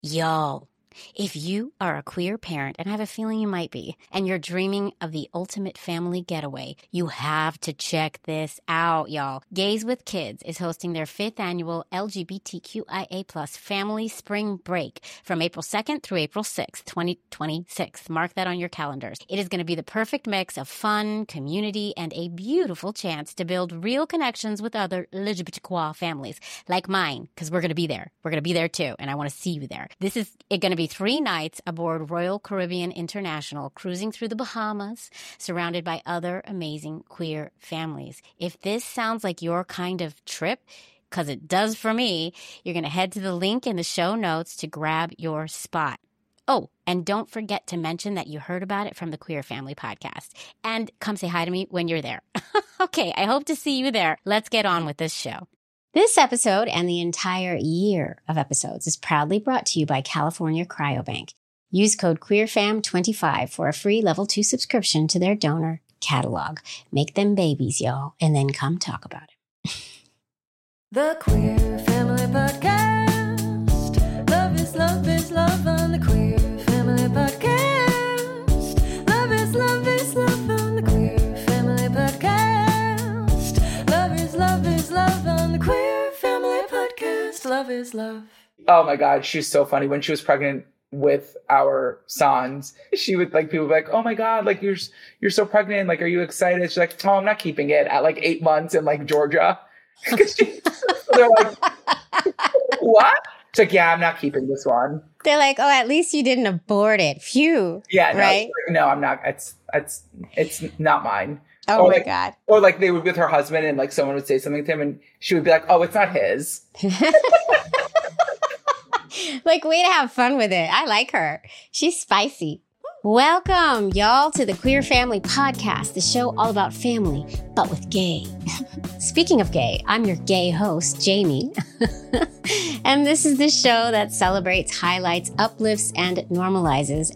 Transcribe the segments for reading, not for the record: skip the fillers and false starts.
Y'all, if you are a queer parent, and I have a feeling you might be, and you're dreaming of the ultimate family getaway, you have to check this out, y'all. Gays with Kids is hosting their 5th annual LGBTQIA+ family spring break from April 2nd through April 6th, 2026. Mark that on your calendars. It is going to be the perfect mix of fun, community, and a beautiful chance to build real connections with other LGBTQIA families like mine, because we're going to be there. We're going to be there too, and I want to see you there. This is going to be 3 nights aboard Royal Caribbean International, cruising through the Bahamas, surrounded by other amazing queer families. If this sounds like your kind of trip, because it does for me, you're going to head to the link in the show notes to grab your spot. Oh, and don't forget to mention that you heard about it from the Queer Family Podcast. And come say hi to me when you're there. Okay, I hope to see you there. Let's get on with this show. This episode and the entire year of episodes is proudly brought to you by California Cryobank. Use code QueerFam25 for a free level 2 subscription to their donor catalog. Make them babies, y'all, and then come talk about it. The Queer Family Podcast. Love is love on the Queer Family Podcast. Love is love on the Queer Family Podcast. Love is love on the Queer Family Podcast. Love is love. Oh my God, she was so funny. When she was pregnant with our sons, she would people would be like, oh my God, you're so pregnant. Are you excited? She's like, oh, I'm not keeping it at 8 months in Georgia. They're like, what? She's like, yeah, I'm not keeping this one. They're like, oh, at least you didn't abort it. Phew. Yeah, right? No, I'm not. It's not mine. Oh my God. Or they would be with her husband and someone would say something to him and she would be like, oh, it's not his. Way to have fun with it. I like her. She's spicy. Welcome, y'all, to the Queer Family Podcast, the show all about family, but with gay. Speaking of gay, I'm your gay host, Jamie. And this is the show that celebrates, highlights, uplifts, and normalizes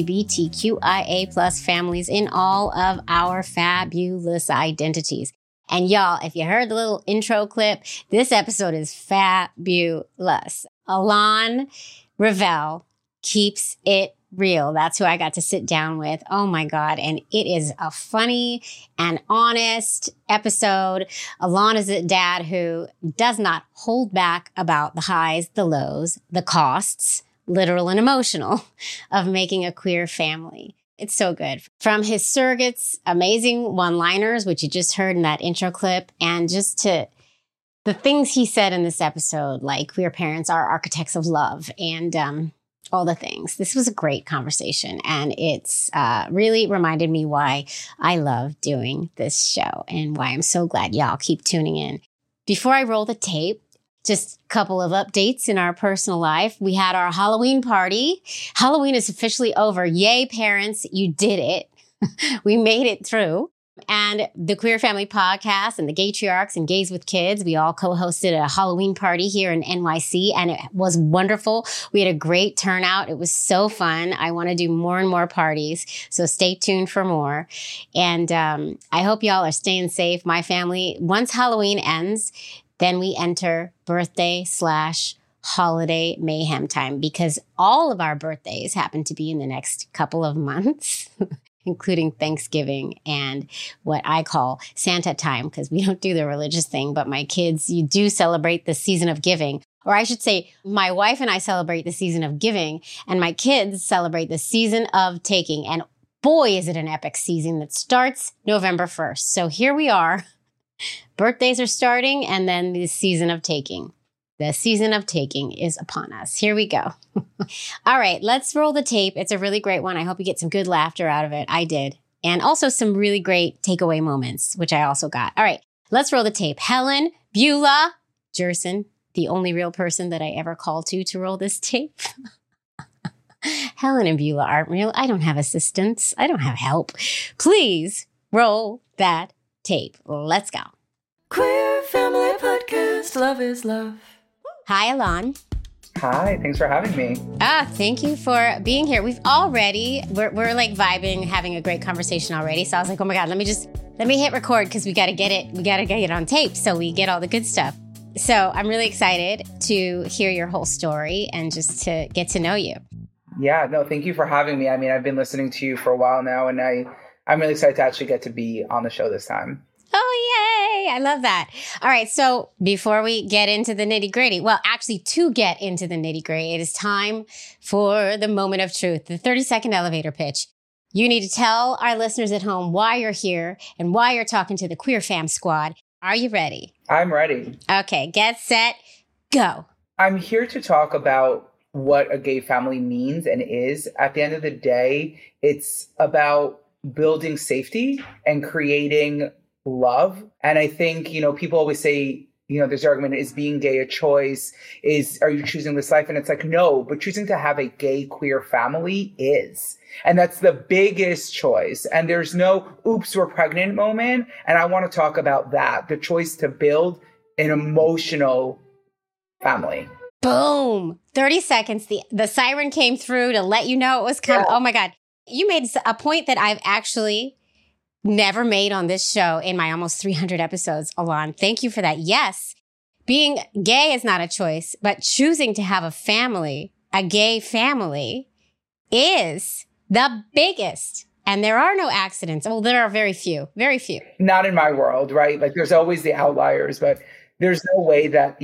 LGBTQIA+ families in all of our fabulous identities. And y'all, if you heard the little intro clip, this episode is fabulous. Alon Ravel keeps it real. That's who I got to sit down with. Oh my God. And it is a funny and honest episode. Alon is a dad who does not hold back about the highs, the lows, the costs, literal and emotional, of making a queer family. It's so good. From his surrogates, amazing one-liners, which you just heard in that intro clip, and just to the things he said in this episode, like queer parents are architects of love and all the things. This was a great conversation, and it's really reminded me why I love doing this show and why I'm so glad y'all keep tuning in. Before I roll the tape, just a couple of updates in our personal life. We had our Halloween party. Halloween is officially over. Yay, parents, you did it. We made it through. And the Queer Family Podcast and the Gaytriarchs and Gays with Kids, we all co-hosted a Halloween party here in NYC, and it was wonderful. We had a great turnout. It was so fun. I want to do more and more parties, so stay tuned for more. And I hope y'all are staying safe. My family, once Halloween ends, then we enter birthday/holiday mayhem time, because all of our birthdays happen to be in the next couple of months. Including Thanksgiving and what I call Santa time, because we don't do the religious thing, but my kids, you do celebrate the season of giving. Or I should say, my wife and I celebrate the season of giving, and my kids celebrate the season of taking. And boy, is it an epic season that starts November 1st. So here we are. Birthdays are starting, and then the season of taking. The season of taking is upon us. Here we go. All right, let's roll the tape. It's a really great one. I hope you get some good laughter out of it. I did. And also some really great takeaway moments, which I also got. All right, let's roll the tape. Helen Beulah Gerson, the only real person that I ever called to roll this tape. Helen and Beulah aren't real. I don't have assistants. I don't have help. Please roll that tape. Let's go. Queer Family Podcast. Love is love. Hi, Alon. Hi, thanks for having me. Thank you for being here. We're vibing, having a great conversation already. So I was like, oh my God, let me hit record because we got to get it on tape so we get all the good stuff. So I'm really excited to hear your whole story and just to get to know you. Yeah, no, thank you for having me. I mean, I've been listening to you for a while now, and I'm really excited to actually get to be on the show this time. Oh, yay. I love that. All right. So before we get into the nitty gritty, well, actually to get into the nitty gritty, it is time for the moment of truth, the 30-second elevator pitch. You need to tell our listeners at home why you're here and why you're talking to the Queer Fam Squad. Are you ready? I'm ready. Okay. Get set. Go. I'm here to talk about what a gay family means and is. At the end of the day, it's about building safety and creating love. And I think, people always say, there's the argument, is being gay a choice? Are you choosing this life? And it's like, no, but choosing to have a gay queer family is. And that's the biggest choice. And there's no oops, we're pregnant moment. And I want to talk about that, the choice to build an emotional family. Boom. 30 seconds. The siren came through to let you know it was coming. Yeah. Oh my God. You made a point that I've actually never made on this show in my almost 300 episodes, Alon. Thank you for that. Yes, being gay is not a choice, but choosing to have a family, a gay family, is the biggest. And there are no accidents. Well, there are very few. Not in my world, right? Like there's always the outliers, but there's no way that,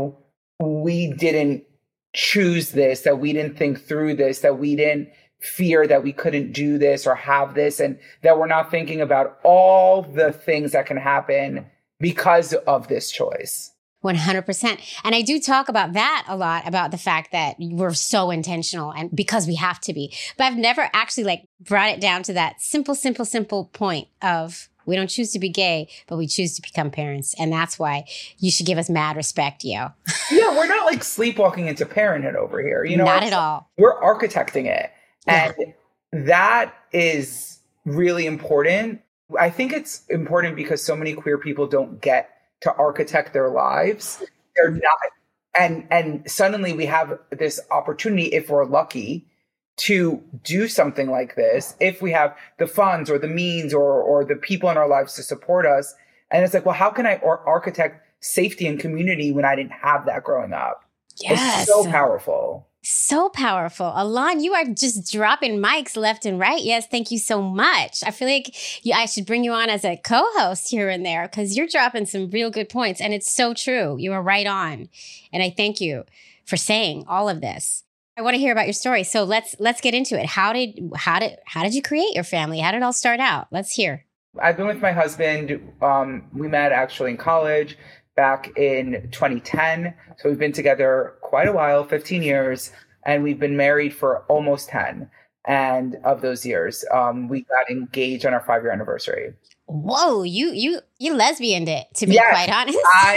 we didn't choose this, that we didn't think through this, that we didn't fear that we couldn't do this or have this, and that we're not thinking about all the things that can happen because of this choice. 100%. And I do talk about that a lot, about the fact that we're so intentional and because we have to be. But I've never actually brought it down to that simple point of we don't choose to be gay, but we choose to become parents. And that's why you should give us mad respect, yo. Yeah, we're not sleepwalking into parenthood over here. Not at all. We're architecting it. And that is really important. I think it's important because so many queer people don't get to architect their lives. They're not. And suddenly we have this opportunity, if we're lucky, to do something like this, if we have the funds or the means or the people in our lives to support us. And it's like, well, how can I architect safety and community when I didn't have that growing up? Yes. It's so powerful. So powerful. Alon, you are just dropping mics left and right. Yes, thank you so much. I feel like I should bring you on as a co-host here and there because you're dropping some real good points. And it's so true. You are right on. And I thank you for saying all of this. I want to hear about your story. So let's get into it. How did you create your family? How did it all start out? Let's hear. I've been with my husband. We met actually in college back in 2010. So we've been together quite a while, 15 years, and we've been married for almost 10. And of those years, we got engaged on our 5-year anniversary. Whoa, you lesbianed it, to be quite honest.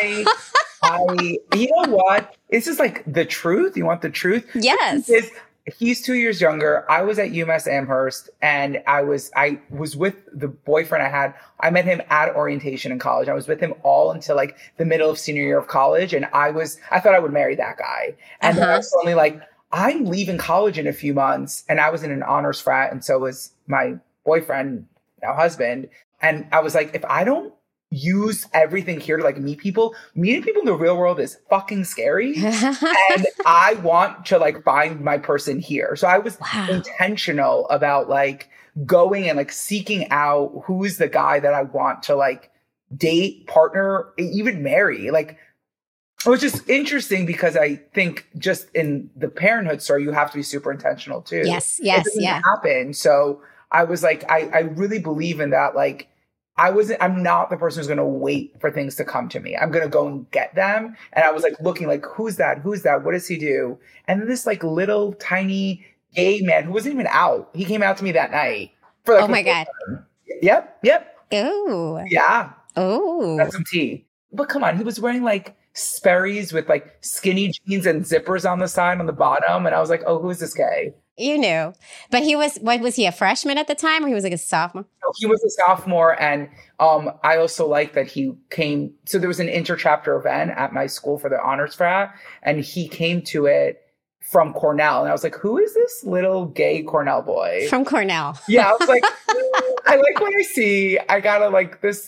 You know what? It's just the truth. You want the truth? Yes. He's 2 years younger. I was at UMass Amherst, and I was with the boyfriend I had. I met him at orientation in college. I was with him all until the middle of senior year of college, and I thought I would marry that guy. And then I was suddenly I'm leaving college in a few months, and I was in an honors frat, and so was my boyfriend, now husband. And I was like, if I don't use everything here to meet people in the real world is fucking scary. And I want to find my person here. So I was intentional about going and seeking out who's the guy that I want to date, partner, even marry. It was just interesting because I think just in the parenthood story, you have to be super intentional too. Yes. It doesn't happen. So I was I really believe in that. I'm not the person who's going to wait for things to come to me. I'm going to go and get them. And I was looking who's that? What does he do? And then this little tiny gay man who wasn't even out. He came out to me that night. For oh my God. Yep. Ooh. Yeah. Ooh. That's some tea. But come on, he was wearing Sperry's with skinny jeans and zippers on the side on the bottom. And I was like, oh, who is this guy? You knew. But was he a freshman at the time or he was a sophomore? No, he was a sophomore. And I also like that he came. So there was an interchapter event at my school for the honors frat. And he came to it from Cornell. And I was like, who is this little gay Cornell boy? From Cornell. Yeah. I was like, I like what I see. I gotta this.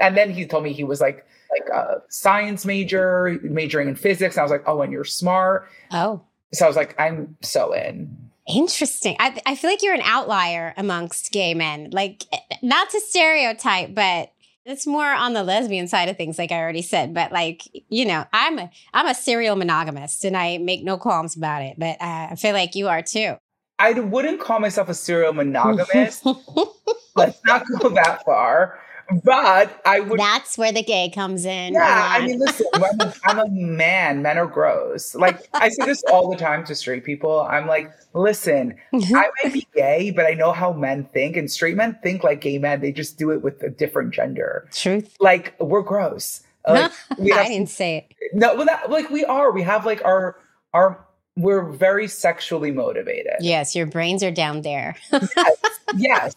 And then he told me he was like a science major, majoring in physics. I was like, oh, and you're smart. Oh, So I was like, I'm so in. interesting. I feel like you're an outlier amongst gay men. Like, not to stereotype, but it's more on the lesbian side of things, like I already said. But like, you know, I'm a serial monogamist, and I make no qualms about it. But I feel like you are too. I wouldn't call myself a serial monogamist. Let's not go that far. But I would. That's where the gay comes in. Yeah, I mean, listen, I'm a man. Men are gross. Like, I say this all the time to straight people. I'm like, listen, I might be gay, but I know how men think. And straight men think like gay men. They just do it with a different gender. Truth. Like, we're gross. Like, I didn't say it. No, well, like, we are. We have like our we're very sexually motivated. Yes, your brains are down there. Yes.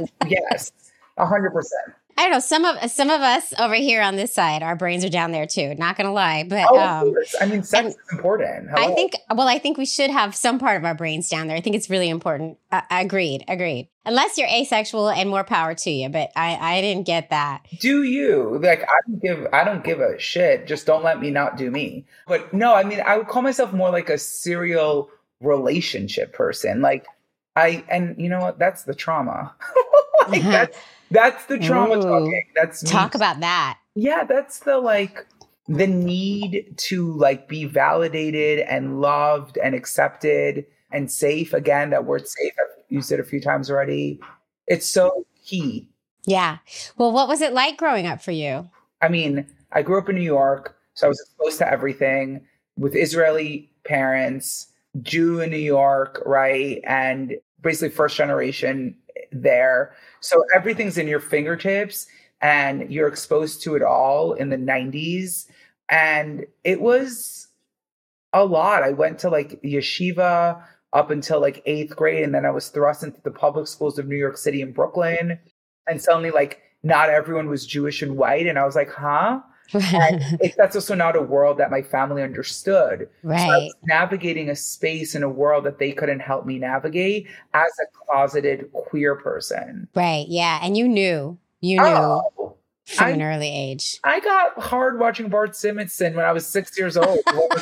100%. I don't know. Some of us over here on this side, our brains are down there too. Not gonna lie, but Of course. I mean, sex is important. Hello? I think we should have some part of our brains down there. I think it's really important. Agreed. Unless you're asexual, and more power to you. But I didn't get that. Do you? Like, I don't give a shit. Just don't let me not do me. But no, I mean, I would call myself more like a serial relationship person. Like, and you know what? That's the trauma. Like, that's the trauma talking. That's me. Talk about that. Yeah, that's the need to like be validated and loved and accepted and safe. Again, that word safe, I've used it a few times already. It's so key. Yeah. Well, what was it like growing up for you? I mean, I grew up in New York, so I was exposed to everything with Israeli parents, Jew in New York, right? And basically first generation there. So everything's in your fingertips and you're exposed to it all in the 90s. And it was a lot. I went to like yeshiva up until like 8th grade. And then I was thrust into the public schools of New York City and Brooklyn. And suddenly like not everyone was Jewish and white. And I was like, huh? And that's also not a world that my family understood. Right. So I was navigating a space in a world that they couldn't help me navigate as a closeted queer person. Right. Yeah. And you knew Oh, from an early age. I got hard watching Bart Simpson when I was 6 years old.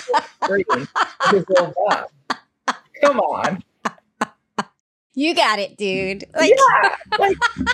Come on. You got it, dude. Like, Yeah. Like,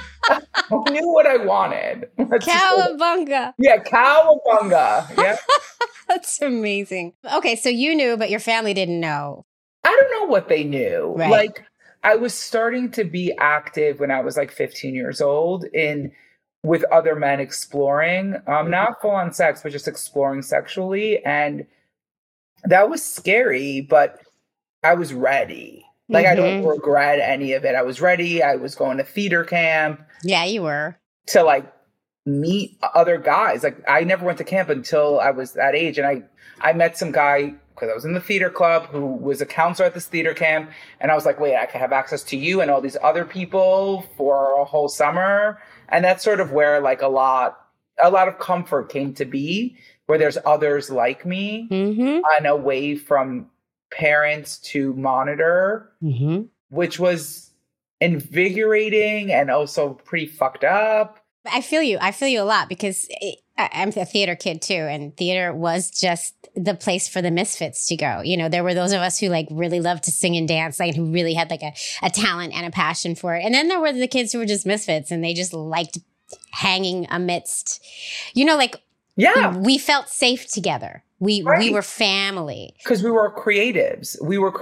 I knew what I wanted. cowabunga. Yeah, cowabunga. Yeah. That's amazing. Okay, so you knew, but your family didn't know. I don't know what they knew. Right. Like, I was starting to be active when I was like 15 years old with other men exploring, not full on sex, but just exploring sexually. And that was scary, but I was ready. Like, I don't regret any of it. I was ready. I was going to theater camp. Yeah, you were. To like meet other guys. Like, I never went to camp until I was that age. And I met some guy because I was in the theater club who was a counselor at this theater camp. And I was like, wait, I can have access to you and all these other people for a whole summer. And that's sort of where like a lot of comfort came to be, where there's others like me and away from parents to monitor, which was invigorating and also pretty fucked up. I feel you a lot because I'm a theater kid too. And theater was just the place for the misfits to go. You know, there were those of us who like really loved to sing and dance, like who really had like a talent and a passion for it. And then there were the kids who were just misfits and they just liked hanging amidst, you know, like, yeah, we felt safe together. We were family. Because we were creatives.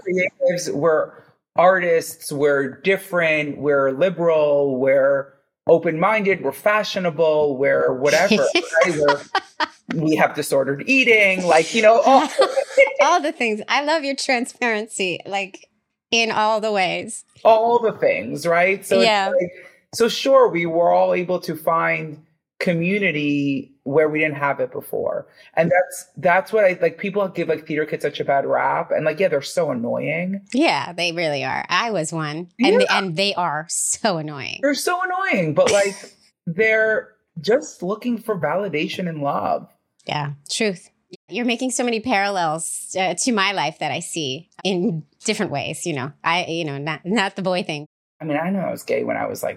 We're artists. We're different. We're liberal. We're open-minded. We're fashionable. We're whatever. Right? We have disordered eating. Like, you know, all the things. I love your transparency, like in all the ways. All the things, right? So yeah. It's like, so sure, we were all able to find community where we didn't have it before. And that's what I like. People give like theater kids such a bad rap, and like, yeah, they're so annoying. Yeah, they really are. I was one, and they are so annoying. They're so annoying, but like they're just looking for validation and love. Yeah, truth. You're making so many parallels to my life that I see in different ways. You know, not the boy thing. I mean, I know I was gay when I was like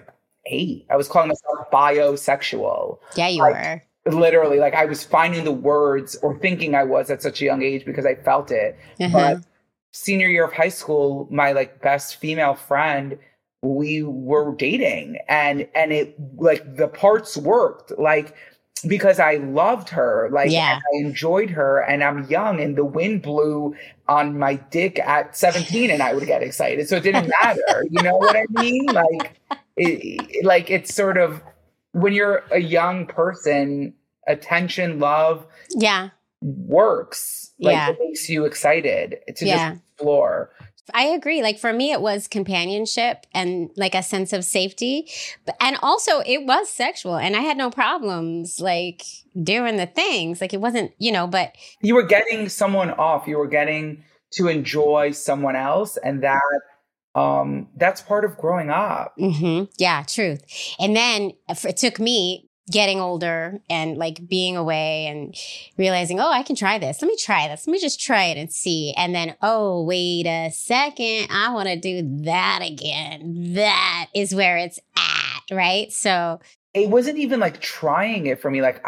8. I was calling myself biosexual. Yeah, you Like, were. literally, like I was finding the words or thinking I was at such a young age because I felt it. Uh-huh. But senior year of high school, my like best female friend, we were dating and it like the parts worked like because I loved her, like Yeah. and I enjoyed her, and I'm young and the wind blew on my dick at 17 and I would get excited. So it didn't matter. You know what I mean? Like it's sort of when you're a young person, attention, love Yeah. works. Like Yeah. it makes you excited to Yeah. just explore. I agree. Like for me, it was companionship and like a sense of safety. And also it was sexual and I had no problems like doing the things. Like it wasn't, but You were getting someone off. You were getting to enjoy someone else, and that's part of growing up. Yeah, truth. And then it took me getting older and like being away and realizing, I can try this. Let me try this. Let me just try it and see. And then, wait a second. I want to do that again. That is where it's at. Right. So It wasn't even like trying it for me. Like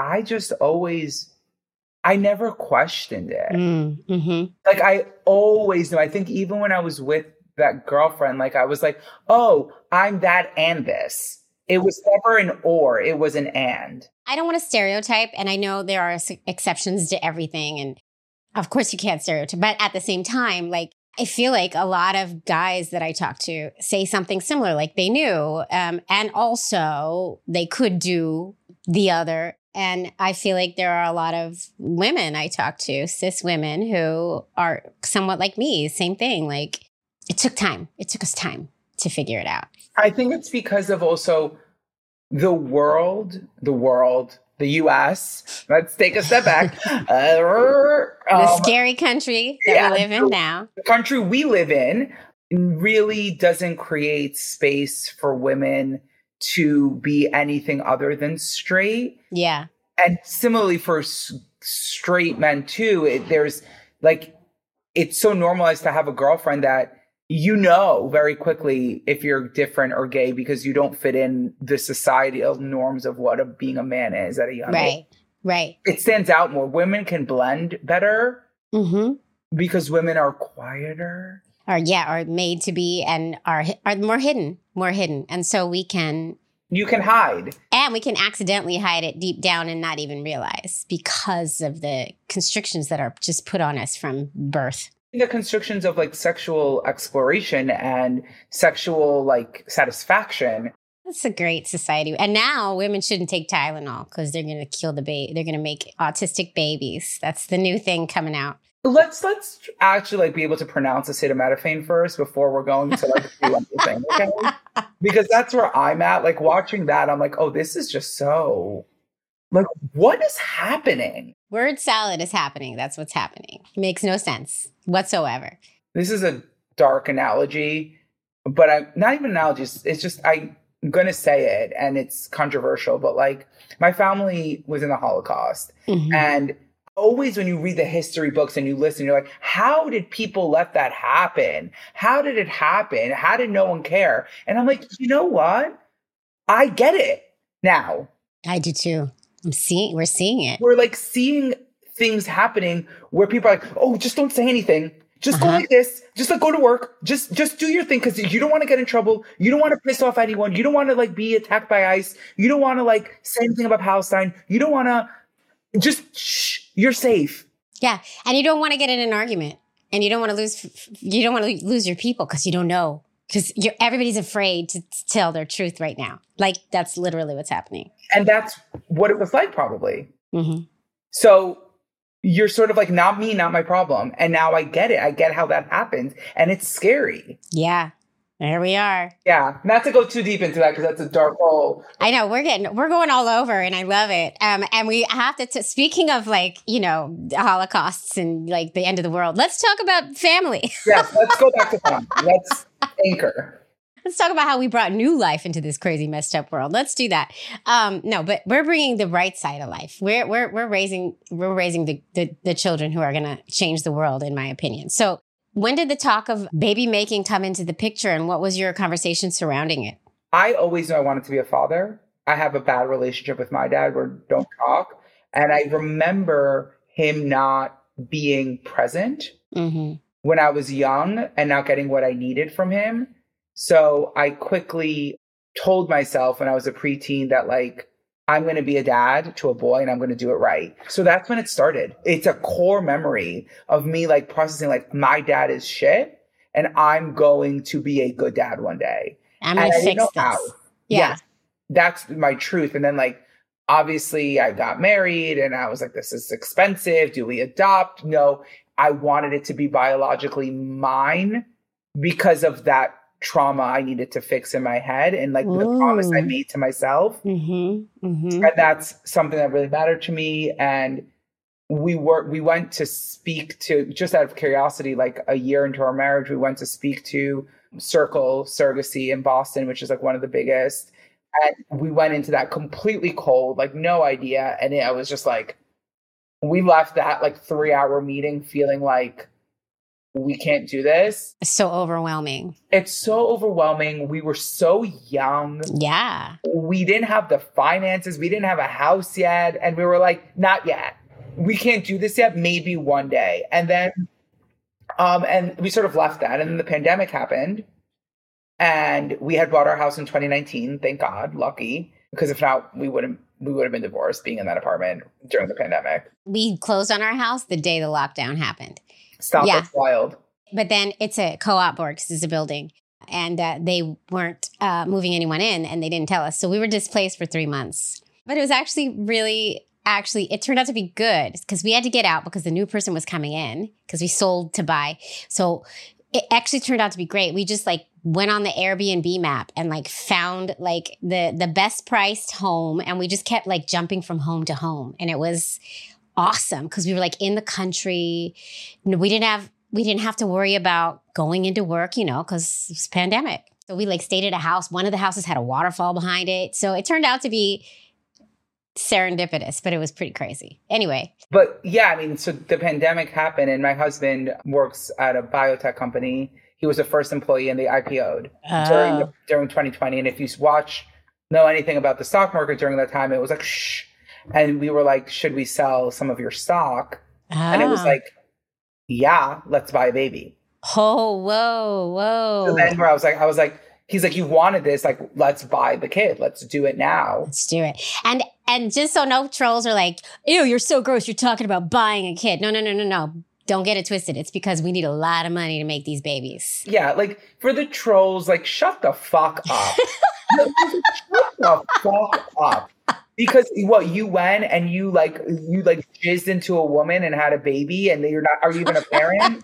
I never questioned it. Like I always knew. I think even when I was with that girlfriend, like I was like, oh, I'm that and this. It was never an or, it was an and. I don't want to stereotype. And I know there are exceptions to everything. And of course you can't stereotype. But at the same time, like, I feel like a lot of guys that I talk to say something similar, like they knew. And also they could do the other. And I feel like there are a lot of women I talk to, cis women, who are somewhat like me. Same thing. Like it took time. It took us time to figure it out. I think it's because of also the world, the US. Let's take a step back. The scary country that we live in now. The country we live in really doesn't create space for women to be anything other than straight. Yeah. And similarly for straight men too, there's like, it's so normalized to have a girlfriend that very quickly if you're different or gay because you don't fit in the societal norms of what being a man is at a young age. Right. It stands out more. Women can blend better because women are quieter. Are made to be and are more hidden. And so you can hide. And we can accidentally hide it deep down and not even realize because of the constrictions that are just put on us from birth. The constrictions of like sexual exploration and sexual like satisfaction. That's a great society. And now women shouldn't take Tylenol because they're going to kill the baby. They're going to make autistic babies. That's the new thing coming out. Let's actually like be able to pronounce acetaminophen first before we're going to like do anything, okay? Because that's where I'm at. Like watching that, I'm like, oh, this is just so like, what is happening? Word salad is happening. That's what's happening. It makes no sense whatsoever. This is a dark analogy, but not even analogies. It's just, I'm going to say it and it's controversial, but like my family was in the Holocaust. And always when you read the history books and you listen, you're like, how did people let that happen? How did it happen? How did no one care? And I'm like, you know what? I get it now. I do too. We're seeing it. We're like seeing things happening where people are like, oh, just don't say anything. Just go like this. Just like go to work. Just do your thing because you don't want to get in trouble. You don't want to piss off anyone. You don't want to like be attacked by ICE. You don't want to like say anything about Palestine. You don't want to just you're safe. Yeah. And you don't want to get in an argument and you don't want to lose your people because you don't know. Because everybody's afraid to tell their truth right now. Like, that's literally what's happening. And that's what it was like, probably. So you're sort of like, not me, not my problem. And now I get it. I get how that happens. And it's scary. Yeah. There we are. Yeah. Not to go too deep into that because that's a dark hole. I know. We're going all over and I love it. And we have to, speaking of like, the Holocausts and like the end of the world, let's talk about family. Yes. Let's go back to family. Let's anchor. Let's talk about how we brought new life into this crazy messed up world. Let's do that. No, but we're bringing the right side of life. We're raising the children who are going to change the world, in my opinion. So when did the talk of baby making come into the picture and what was your conversation surrounding it? I always knew I wanted to be a father. I have a bad relationship with my dad where we don't talk. And I remember him not being present when I was young and not getting what I needed from him. So I quickly told myself when I was a preteen that like, I'm going to be a dad to a boy and I'm going to do it right. So that's when it started. It's a core memory of me like processing like my dad is shit and I'm going to be a good dad one day. I'm going to fix this. How. Yeah. Yes, that's my truth. And then like, obviously I got married and I was like, this is expensive. Do we adopt? No, I wanted it to be biologically mine because of that trauma I needed to fix in my head and like the promise I made to myself. And that's something that really mattered to me. And we went to speak to, just out of curiosity, like a year into our marriage, we went to speak to Circle Surrogacy in Boston, which is like one of the biggest. And we went into that completely cold, like no idea. And I was just like, we left that like 3-hour meeting feeling like, we can't do this. It's so overwhelming. It's so overwhelming. We were so young. Yeah. We didn't have the finances. We didn't have a house yet. And we were like, not yet. We can't do this yet. Maybe one day. And then, and we sort of left that. And then the pandemic happened. And we had bought our house in 2019. Thank God. Lucky. Because if not, we would have been divorced being in that apartment during the pandemic. We closed on our house the day the lockdown happened. Stop. Yeah. It's wild. But then it's a co-op board because it's a building. And they weren't moving anyone in and they didn't tell us. So we were displaced for 3 months. But it was actually it turned out to be good because we had to get out because the new person was coming in because we sold to buy. So it actually turned out to be great. We just like went on the Airbnb map and like found like the best priced home. And we just kept like jumping from home to home. And it was awesome because we were like in the country. We didn't have to worry about going into work, because it was a pandemic. So we like stayed at a house. One of the houses had a waterfall behind it. So it turned out to be serendipitous, but it was pretty crazy. Anyway. But yeah, I mean, so the pandemic happened and my husband works at a biotech company. He was the first employee and they IPO'd during 2020. And if you know anything about the stock market during that time, it was like, shh. And we were like, should we sell some of your stock? And it was like, yeah, let's buy a baby. Oh, whoa. So then where I was like, he's like, you wanted this, like, let's buy the kid. Let's do it now. Let's do it. And just so no trolls are like, ew, you're so gross. You're talking about buying a kid. No. Don't get it twisted. It's because we need a lot of money to make these babies. Yeah, like for the trolls, like shut the fuck up. Shut the fuck up. Because you went and you jizzed into a woman and had a baby and are you even a parent?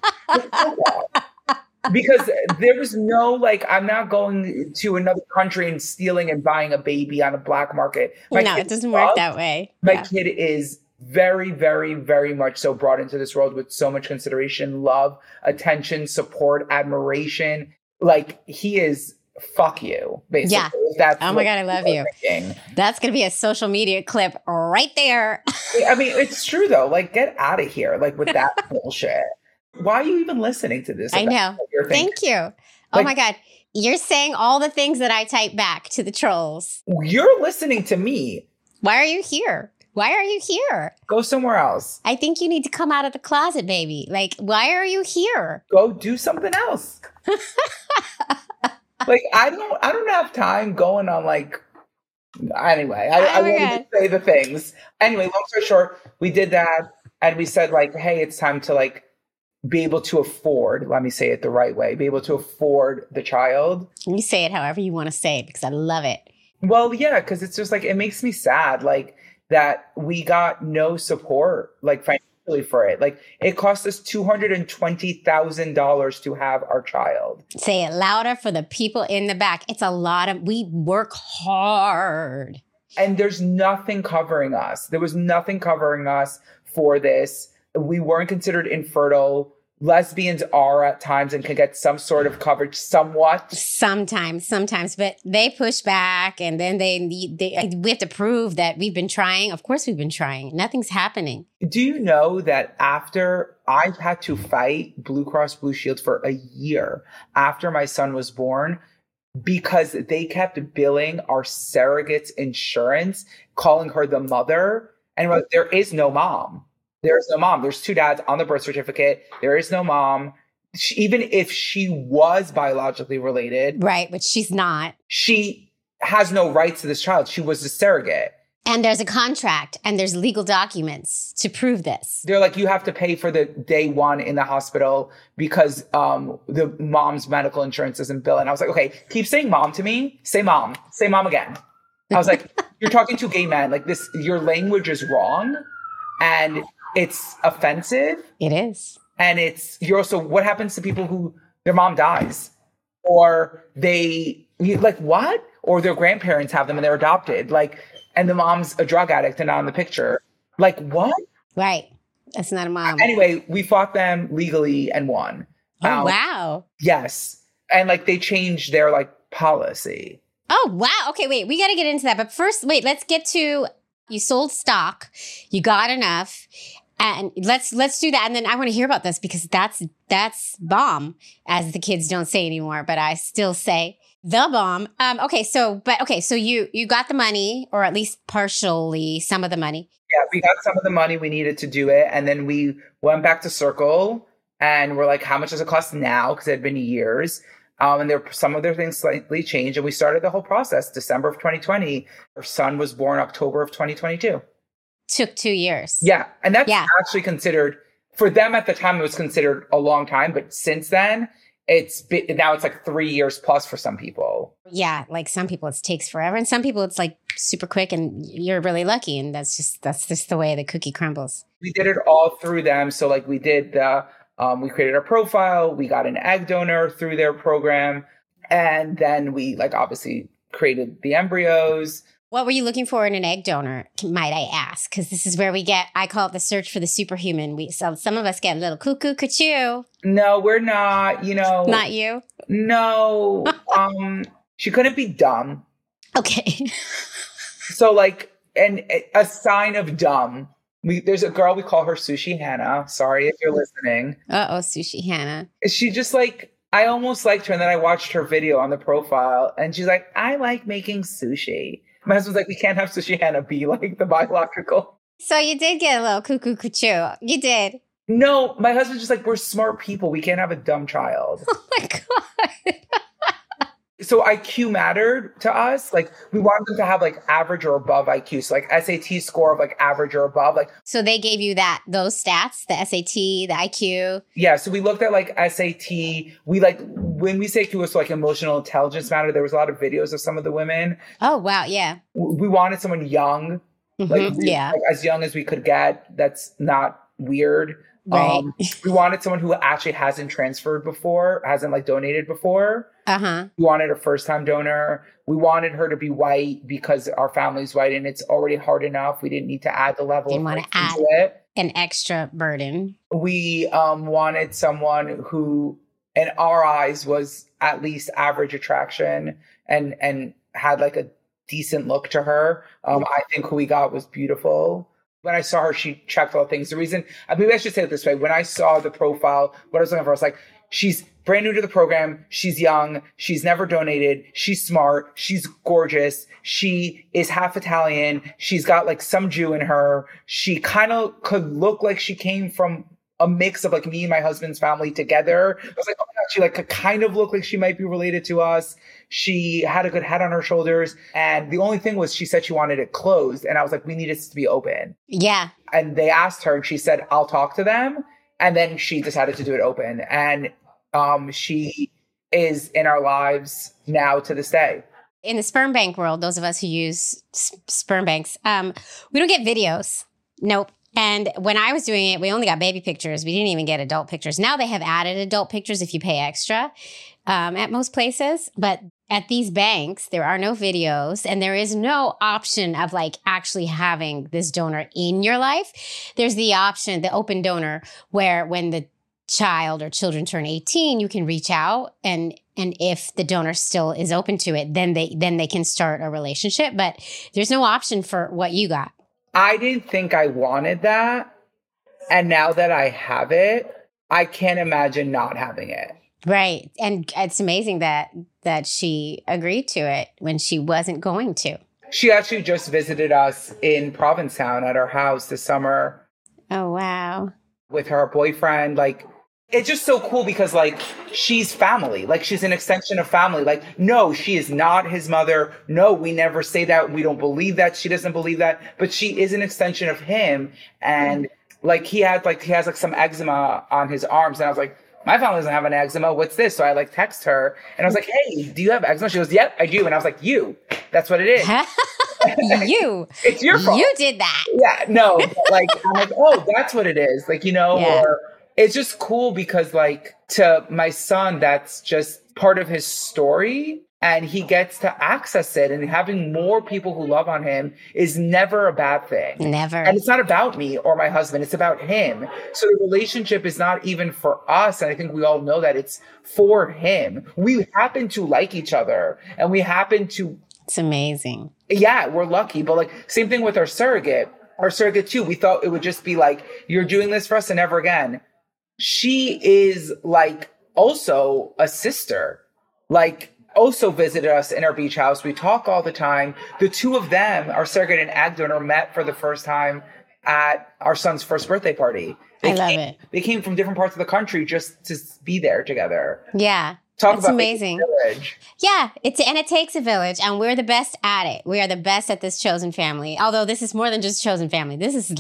Because there was no, like, I'm not going to another country and stealing and buying a baby on a black market. No, it doesn't work that way. My kid is very, very, very much so brought into this world with so much consideration, love, attention, support, admiration. Like, he is fuck you, basically. Yeah. That's oh my God, I love you. Thinking. That's going to be a social media clip right there. I mean, it's true though. Like, get out of here. Like with that bullshit. Why are you even listening to this? I know. Thank you. Oh my God. You're saying all the things that I type back to the trolls. You're listening to me. Why are you here? Why are you here? Go somewhere else. I think you need to come out of the closet, baby. Like, why are you here? Go do something else. Like, I don't have time going on like, anyway, I won't say the things. Anyway, long story short, we did that and we said like, hey, it's time to like be able to afford, let me say it the right way, be able to afford the child. You say it however you want to say it because I love it. Well, yeah, because it's just like, it makes me sad, like that we got no support, like financially for it. Like it cost us $220,000 to have our child. Say it louder for the people in the back. It's a lot we work hard. And there's nothing covering us. There was nothing covering us for this. We weren't considered infertile. Lesbians are at times and can get some sort of coverage somewhat. Sometimes, but they push back and then we have to prove that we've been trying. Of course we've been trying. Nothing's happening. Do you know that after I've had to fight Blue Cross Blue Shield for a year after my son was born, because they kept billing our surrogate's insurance, calling her the mother. And we're like, there is no mom. There's no mom. There's 2 dads on the birth certificate. There is no mom. Even if she was biologically related. Right, which she's not. She has no rights to this child. She was a surrogate. And there's a contract and there's legal documents to prove this. They're like, you have to pay for the day 1 in the hospital because the mom's medical insurance doesn't bill. And I was like, okay, keep saying mom to me. Say mom. Say mom again. I was like, you're talking to gay men. Like this, your language is wrong and it's offensive. It is. And you're also, what happens to people who their mom dies or like what? Or their grandparents have them and they're adopted. Like, and the mom's a drug addict and not in the picture. Like, what? Right. That's not a mom. Anyway, we fought them legally and won. Oh, wow. Yes. And like they changed their like policy. Oh, wow. Okay, wait. We got to get into that. But first, wait, let's get to, you sold stock. You got enough. And let's do that. And then I want to hear about this because that's bomb, as the kids don't say anymore, but I still say the bomb. So you got the money, or at least partially some of the money. Yeah, we got some of the money we needed to do it. And then we went back to Circle and we're like, how much does it cost now? Because it had been years. And some of their things slightly changed. And we started the whole process December of 2020. Our son was born October of 2022. Took 2 years. Yeah. And that's actually considered, for them at the time, it was considered a long time. But since then, now it's like 3 years plus for some people. Yeah. Like some people it takes forever. And some people it's like super quick and you're really lucky. And that's just the way the cookie crumbles. We did it all through them. So like we did we created a profile. We got an egg donor through their program. And then we like obviously created the embryos. What were you looking for in an egg donor, might I ask? Because this is where I call it the search for the superhuman. Some of us get a little cuckoo. No, we're not, Not you? No. She couldn't be dumb. Okay. So like, a sign of dumb. There's a girl, we call her Sushi Hannah. Sorry if you're listening. Uh-oh, Sushi Hannah. She just like, I almost liked her. And then I watched her video on the profile and she's like, I like making sushi. My husband's like, we can't have Sushi Hannah be like the biological. So you did get a little cuckoo. You did. No, my husband's just like, we're smart people. We can't have a dumb child. Oh my God. So IQ mattered to us. Like we wanted them to have like average or above IQ. So like SAT score of like average or above. Like so they gave you those stats, the SAT, the IQ. Yeah. So we looked at like SAT. We like when we say IQ was like emotional intelligence matter. There was a lot of videos of some of the women. Oh wow, yeah. We wanted someone young, like as young as we could get. That's not weird. Right. We wanted someone who actually hasn't transferred before, hasn't like donated before. Uh-huh. We wanted a first-time donor. We wanted her to be white because our family's white and it's already hard enough. We didn't need to add the level Didn't want to add an extra burden. We wanted someone who, in our eyes, was at least average attraction and had like a decent look to her. I think who we got was beautiful. When I saw her, she checked all the things. The reason, maybe I should say it this way. When I saw the profile, what I was looking for, I was like, she's brand new to the program. She's young. She's never donated. She's smart. She's gorgeous. She is half Italian. She's got like some Jew in her. She kind of could look like she came from a mix of like me and my husband's family together. I was like, oh my God, she like could kind of look like she might be related to us. She had a good head on her shoulders. And the only thing was she said she wanted it closed. And I was like, we need it to be open. Yeah. And they asked her and she said, I'll talk to them. And then she decided to do it open. And she is in our lives now to this day. In the sperm bank world, those of us who use sperm banks, we don't get videos. Nope. And when I was doing it, we only got baby pictures. We didn't even get adult pictures. Now they have added adult pictures if you pay extra at most places. But at these banks, there are no videos and there is no option of like actually having this donor in your life. There's the option, the open donor, where when the child or children turn 18, you can reach out and if the donor still is open to it, then they can start a relationship. But there's no option for what you got. I didn't think I wanted that. And now that I have it, I can't imagine not having it. Right. And it's amazing that she agreed to it when she wasn't going to. She actually just visited us in Provincetown at our house this summer. Oh, wow. With her boyfriend. Like, it's just so cool because, like, she's family. Like, she's an extension of family. Like, no, she is not his mother. No, we never say that. We don't believe that. She doesn't believe that. But she is an extension of him. And, like, he has, like, some eczema on his arms. And I was like, my family doesn't have an eczema. What's this? So I, like, text her. And I was like, hey, do you have eczema? She goes, yep, I do. And I was like, you. That's what it is. You. It's your fault. You did that. Yeah, no. Like, I'm like, oh, that's what it is. Like, you know, Yeah. or it's just cool because, like, to my son, that's just part of his story. And he gets to access it. And having more people who love on him is never a bad thing. Never. And it's not about me or my husband. It's about him. So the relationship is not even for us. And I think we all know that it's for him. We happen to like each other. And we happen to... It's amazing. Yeah, we're lucky. But, like, same thing with our surrogate. Our surrogate, too. We thought it would just be like, you're doing this for us and never again. She is, like, also a sister. Like, also visited us in our beach house. We talk all the time. The two of them, our surrogate and egg donor, met for the first time at our son's first birthday party. I love it. They came from different parts of the country just to be there together. Yeah. Talk It's about amazing. village. Yeah, it takes a village, and we're the best at it. We are the best at this chosen family. Although this is more than just chosen family. This is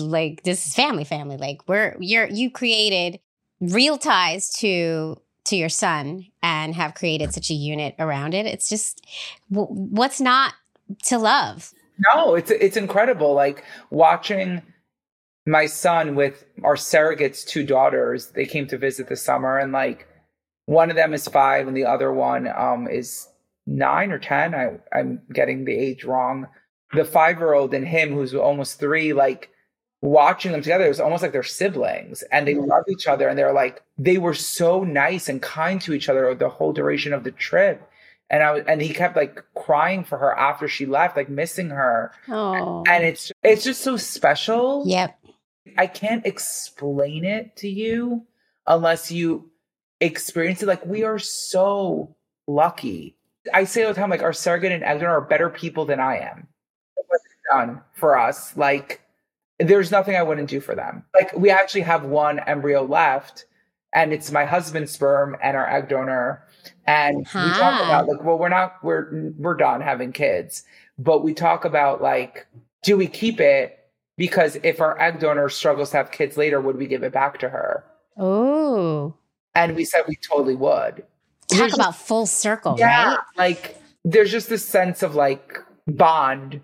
family. Like you created real ties to your son and have created such a unit around it. It's just what's not to love. No, it's incredible. Like, watching my son with our surrogate's two daughters. They came to visit this summer, and, like, one of them is 5 and the other one is 9 or 10. I'm getting the age wrong. The 5-year-old and him, who's almost 3, like, watching them together, it was almost like they're siblings, and they love each other. And they're like, they were so nice and kind to each other the whole duration of the trip. And he kept, like, crying for her after she left, like, missing her. Oh. And it's just so special. Yep. I can't explain it to you unless you experience it. Like, we are so lucky. I say all the time, like, our surrogate and egg donor are better people than I am. What they've done for us, like, there's nothing I wouldn't do for them. Like, we actually have one embryo left, and it's my husband's sperm and our egg donor. And we talk about, like, well, we're done having kids, but we talk about, like, do we keep it? Because if our egg donor struggles to have kids later, would we give it back to her? Oh. And we said we totally would. Talk about full circle, yeah, right? Like, there's just this sense of, like, bond,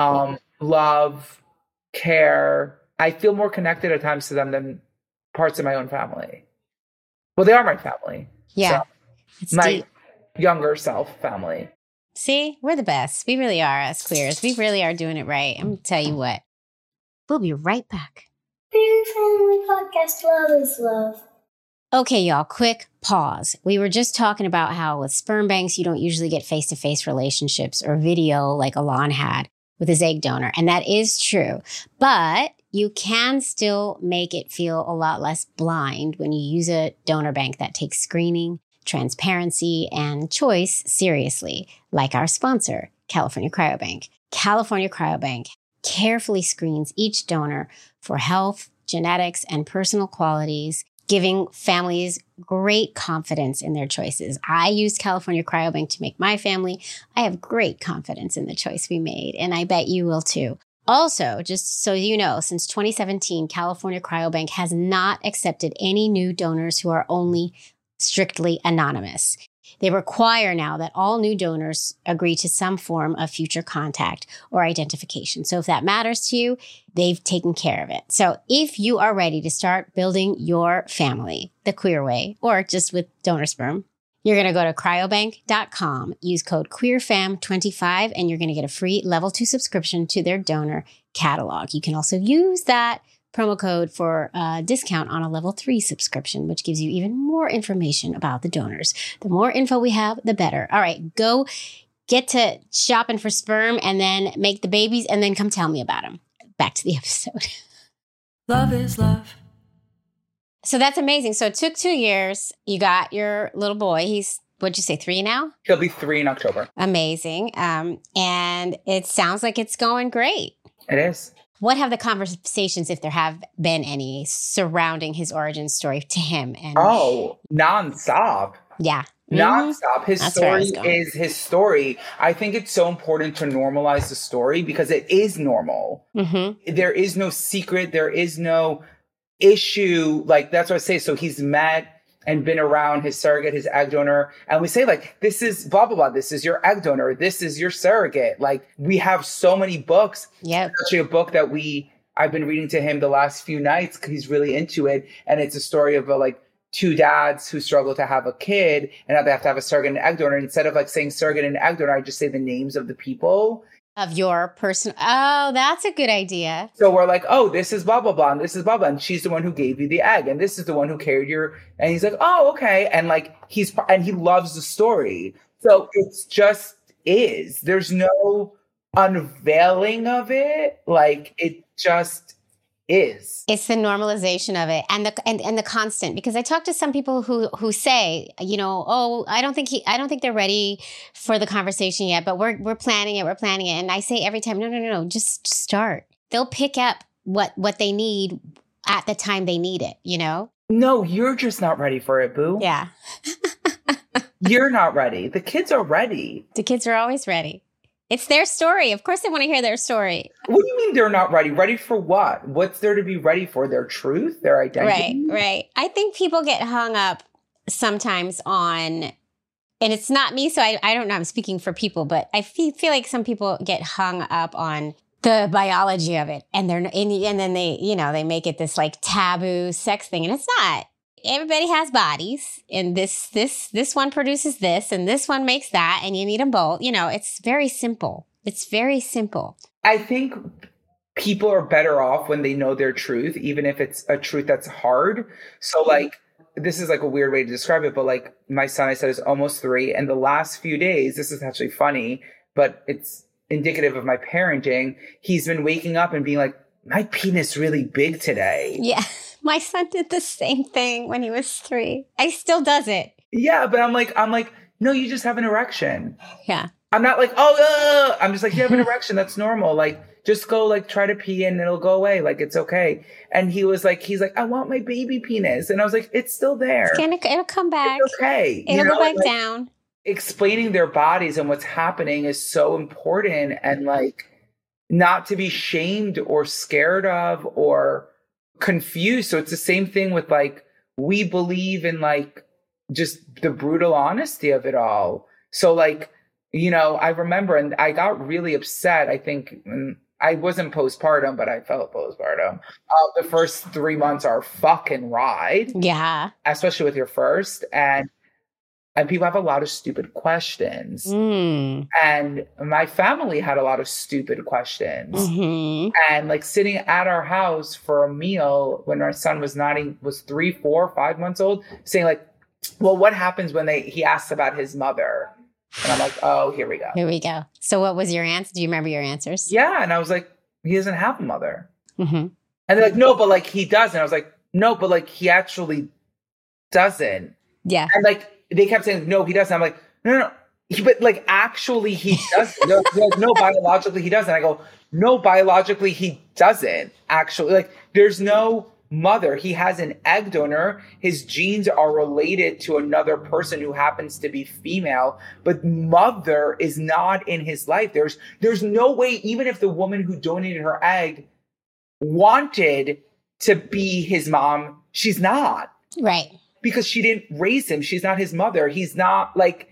love, care. I feel more connected at times to them than parts of my own family. Well, they are my family. Yeah. So, It's my deep. younger self family. See, we're the best. We really are, us queers. We really are doing it right. I'm going to tell you what. We'll be right back. Queer Family Podcast, love is love. Okay, y'all, quick pause. We were just talking about how with sperm banks, you don't usually get face-to-face relationships or video like Alon had with his egg donor. And that is true. But you can still make it feel a lot less blind when you use a donor bank that takes screening, transparency, and choice seriously, like our sponsor, California Cryobank. California Cryobank carefully screens each donor for health, genetics, and personal qualities, giving families great confidence in their choices. I used California Cryobank to make my family. I have great confidence in the choice we made, and I bet you will too. Also, just so you know, since 2017, California Cryobank has not accepted any new donors who are only strictly anonymous. They require now that all new donors agree to some form of future contact or identification. So if that matters to you, they've taken care of it. So if you are ready to start building your family the queer way, or just with donor sperm, you're going to go to cryobank.com, use code QueerFam25, and you're going to get a free level 2 subscription to their donor catalog. You can also use that promo code for a discount on a level 3 subscription, which gives you even more information about the donors. The more info we have, the better. All right, go get to shopping for sperm and then make the babies and then come tell me about them. Back to the episode. Love is love. So that's amazing. So it took 2 years. You got your little boy. He's, what'd you say, 3 now? He'll be 3 in October. Amazing. And it sounds like it's going great. It is. What have the conversations, if there have been any, surrounding his origin story to him? And nonstop. Yeah. Nonstop. His That's where I was story going. is his story. I think it's so important to normalize the story because it is normal. Mm-hmm. There is no secret. There is no issue. Like, that's what I say. So he's met and been around his surrogate, his egg donor. And we say, like, this is blah, blah, blah. This is your egg donor. This is your surrogate. Like, we have so many books. Yep. Actually, a book that I've been reading to him the last few nights because he's really into it. And it's a story of like 2 dads who struggle to have a kid and now they have to have a surrogate and egg donor. Instead of like saying surrogate and egg donor, I just say the names of the people. Of your person. Oh, that's a good idea. So we're like, oh, this is blah, blah, blah. And this is blah, blah. And she's the one who gave you the egg. And this is the one who carried and he's like, oh, okay. And like, he loves the story. So it's just is. There's no unveiling of it. Like, it just is. It's the normalization of it and the constant, because I talk to some people who say, oh, I don't think they're ready for the conversation yet, but we're planning it. And I say every time, no, just start. They'll pick up what they need at the time they need it, No, you're just not ready for it, boo. Yeah. You're not ready. The kids are ready. The kids are always ready. It's their story. Of course they want to hear their story. What do you mean they're not ready? Ready for what? What's there to be ready for? Their truth? Their identity? Right. I think people get hung up sometimes on, and it's not me, so I don't know, I'm speaking for people, but I feel like some people get hung up on the biology of it. And then they, they make it this like taboo sex thing. And it's not. Everybody has bodies, and this one produces this, and this one makes that, and you need them both. It's very simple. It's very simple. I think people are better off when they know their truth, even if it's a truth that's hard. So like, this is like a weird way to describe it, but like my son, I said, is almost 3. And the last few days, this is actually funny, but it's indicative of my parenting. He's been waking up and being like, my penis really big today. Yeah. My son did the same thing when he was 3. He still does it. Yeah, but I'm like, no, you just have an erection. Yeah. I'm not like, I'm just like, you have an erection. That's normal. Like, just go like try to pee and it'll go away. Like, it's okay. And he's like, I want my baby penis. And I was like, it's still there. It'll come back. It's okay. It'll go back down. Explaining their bodies and what's happening is so important, and like not to be shamed or scared of or confused. So it's the same thing with like, we believe in like just the brutal honesty of it all. So like, I remember, and I got really upset. I think I wasn't postpartum, but I felt postpartum. The first 3 months are a fucking ride. Yeah. Especially with your first. And people have a lot of stupid questions. And my family had a lot of stupid questions. Mm-hmm. And like sitting at our house for a meal when our son was 3, 4, 5 months old, saying like, well, what happens when he asks about his mother? And I'm like, oh, here we go. Here we go. So what was your answer? Do you remember your answers? Yeah. And I was like, he doesn't have a mother. Mm-hmm. And they're like, no, but like he does. And I was like, no, but like he actually doesn't. Yeah. And like, they kept saying, no, he doesn't. I'm like, no. But like, actually he doesn't. No, biologically he doesn't. I go, no, biologically he doesn't. Actually, like there's no mother. He has an egg donor. His genes are related to another person who happens to be female, but mother is not in his life. There's no way, even if the woman who donated her egg wanted to be his mom, she's not. Right. Because she didn't raise him. She's not his mother. He's not like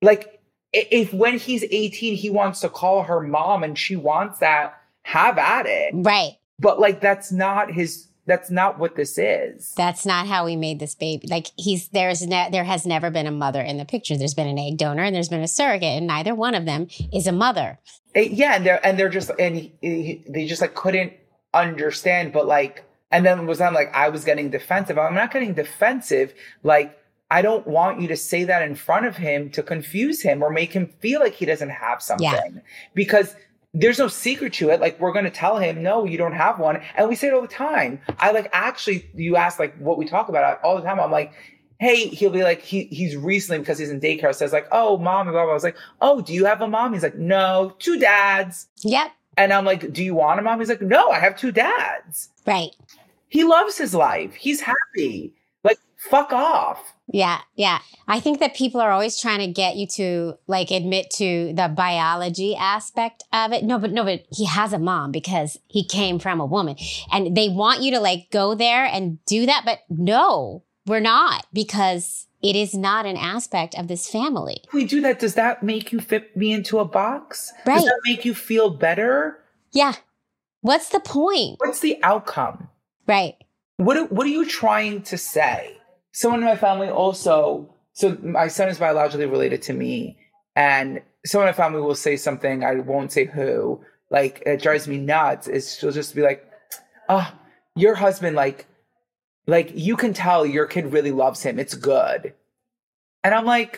if when he's 18, he wants to call her mom and she wants that, have at it. Right. But like, that's not what this is. That's not how we made this baby. Like there has never been a mother in the picture. There's been an egg donor and there's been a surrogate, and neither one of them is a mother. Yeah. They're just, and they just like couldn't understand, but like, and then it was on like, I was getting defensive. I'm not getting defensive. Like, I don't want you to say that in front of him to confuse him or make him feel like he doesn't have something. Yeah. Because there's no secret to it. Like, we're going to tell him, no, you don't have one. And we say it all the time. I like, actually, you ask like what we talk about all the time. I'm like, hey, he'll be like, he's recently, because he's in daycare, says like, oh, mom, and blah, blah. I was like, oh, do you have a mom? He's like, no, 2 dads. Yep. And I'm like, do you want a mom? He's like, no, I have 2 dads. Right. He loves his life. He's happy. Like, fuck off. Yeah. Yeah. I think that people are always trying to get you to like admit to the biology aspect of it. No, but he has a mom because he came from a woman, and they want you to like go there and do that. But no, we're not, because it is not an aspect of this family. If we do that, does that make you fit me into a box? Right. Does that make you feel better? Yeah. What's the point? What's the outcome? Right. What are you trying to say? Someone in my family also, so my son is biologically related to me, and someone in my family will say something, I won't say who, like, it drives me nuts, is she'll just be like, oh, your husband, like you can tell your kid really loves him. It's good. And I'm like,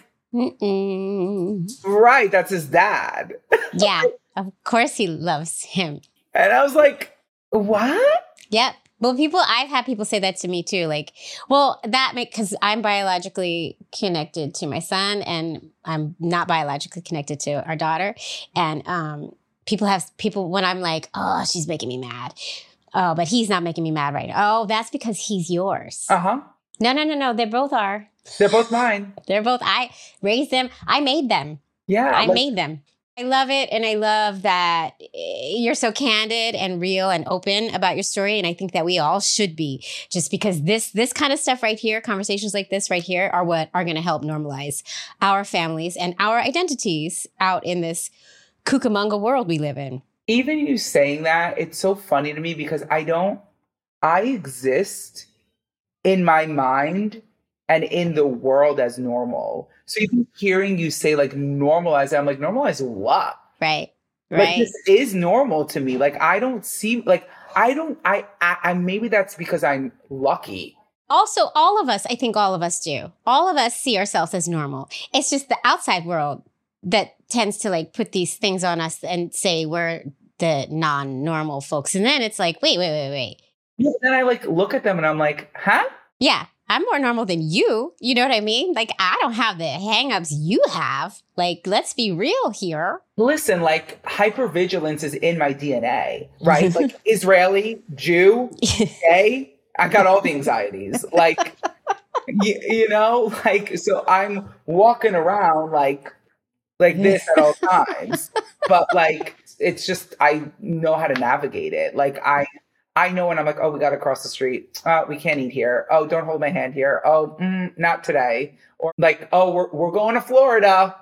right, that's his dad. Yeah, of course he loves him. And I was like, what? Yep. Well, I've had people say that to me too. Like, well, because I'm biologically connected to my son, and I'm not biologically connected to our daughter. And people when I'm like, oh, she's making me mad. Oh, but he's not making me mad right now. Oh, that's because he's yours. Uh-huh. No. They both are. They're both mine. I raised them. I made them. Yeah. I made them. I love it. And I love that you're so candid and real and open about your story. And I think that we all should be, just because this kind of stuff right here, conversations like this right here, are what are going to help normalize our families and our identities out in this Cucamonga world we live in. Even you saying that, it's so funny to me because I exist in my mind and in the world as normal. So even hearing you say like normalize it, I'm like, normalize what? Right. Like, this is normal to me. Like, I don't see, like, I maybe that's because I'm lucky. Also, I think all of us do. All of us see ourselves as normal. It's just the outside world that tends to like put these things on us and say we're the non-normal folks. And then it's like, wait. Yeah, then I like look at them and I'm like, huh? Yeah. I'm more normal than you. You know what I mean? Like, I don't have the hangups you have. Like, let's be real here. Listen, like, hypervigilance is in my DNA, right? Like, Israeli, Jew, gay, I got all the anxieties. Like, you know, like, so I'm walking around like this at all times. But, like, it's just, I know how to navigate it. Like, I know when I'm like, oh, we got to cross the street. We can't eat here. Oh, don't hold my hand here. Oh, not today. Or like, oh, we're going to Florida.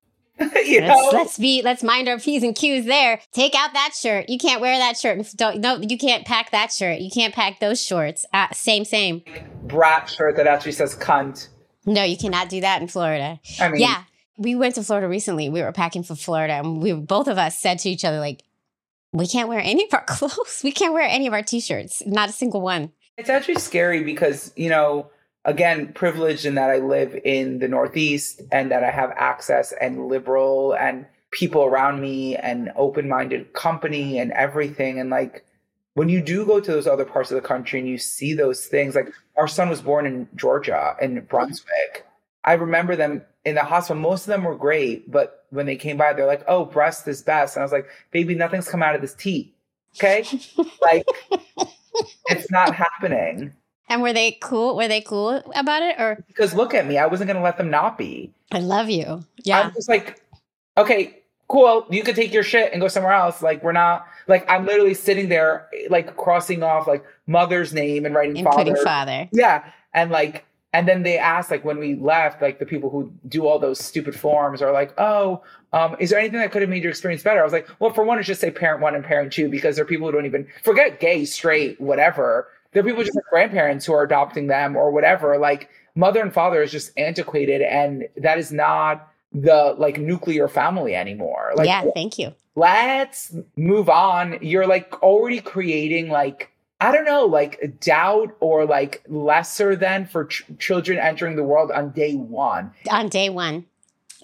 Let's mind our P's and Q's there. Take out that shirt. You can't wear that shirt. You can't pack that shirt. You can't pack those shorts. Same. Brat shirt that actually says cunt. No, you cannot do that in Florida. I mean, yeah. We went to Florida recently. We were packing for Florida, and both of us said to each other, like, we can't wear any of our clothes. We can't wear any of our t-shirts. Not a single one. It's actually scary because, you know, again, privileged in that I live in the Northeast and that I have access and liberal and people around me and open-minded company and everything. And like, when you do go to those other parts of the country and you see those things, like our son was born in Georgia, in Brunswick. I remember them in the hospital. Most of them were great, but when they came by, they're like, oh, breast is best. And I was like, baby, nothing's come out of this teat. Okay? Like, it's not happening. And were they cool? Were they cool about it? Or because look at me, I wasn't going to let them not be. I love you. Yeah. I was like, okay, cool. You could take your shit and go somewhere else. Like, we're not, like, I'm literally sitting there, like, crossing off, like, mother's name and writing father. Putting father. Yeah. And, like, and then they asked, like, when we left, like, the people who do all those stupid forms are like, oh, is there anything that could have made your experience better? I was like, well, for one, it's just say parent 1 and parent 2, because there are people who don't even forget gay, straight, whatever. There are people just like grandparents who are adopting them or whatever. Like, mother and father is just antiquated, and that is not the, like, nuclear family anymore. Like, yeah, thank you. Let's move on. You're, like, already creating, like, I don't know, like, doubt or, like, lesser than for children entering the world on day one. On day one. Yeah,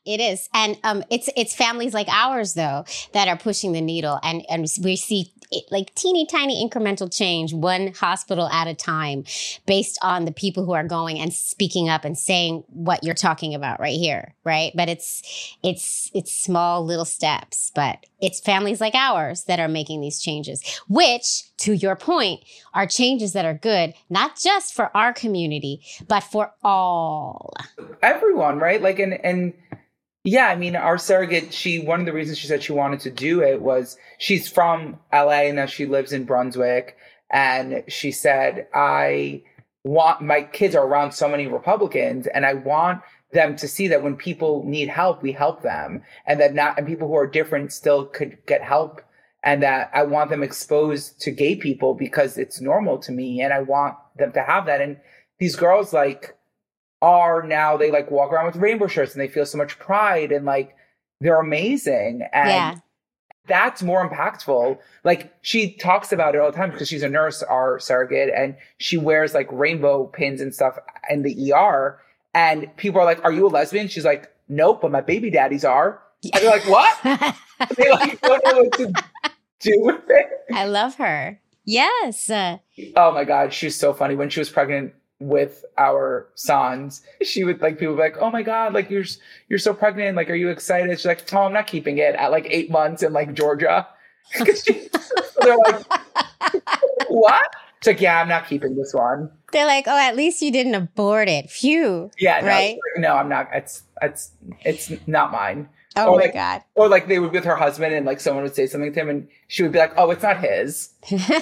it is. And it's families like ours, though, that are pushing the needle. And we see like teeny tiny incremental change, one hospital at a time, based on the people who are going and speaking up and saying what you're talking about right here, right? But it's small little steps, but it's families like ours that are making these changes, which, to your point, are changes that are good, not just for our community, but for all. Everyone, right? Like, and yeah, I mean, our surrogate, one of the reasons she said she wanted to do it was she's from LA and now she lives in Brunswick. And she said, I want, my kids are around so many Republicans and I want them to see that when people need help, we help them, and and people who are different still could get help. And that I want them exposed to gay people because it's normal to me. And I want them to have that. And these girls like are now, they like walk around with rainbow shirts and they feel so much pride and like they're amazing. And that's more impactful. Like she talks about it all the time because she's a nurse, our surrogate, and she wears like rainbow pins and stuff in the ER. And people are like, are you a lesbian? She's like, nope, but my baby daddies are. And they're like, what? They like don't know what to do with it. I love her. Yes. Oh my God. She was so funny. When she was pregnant with our sons, she would like, people would be like, oh my God, like you're so pregnant. Like, are you excited? She's like, oh, I'm not keeping it at like 8 months in like Georgia. They're like, what? She's like, yeah, I'm not keeping this one. They're like, oh, at least you didn't abort it. Phew. Yeah. Right. No, I'm not. It's not mine. Oh or my like, God. Or like they would be with her husband and like someone would say something to him and she would be like, oh, it's not his.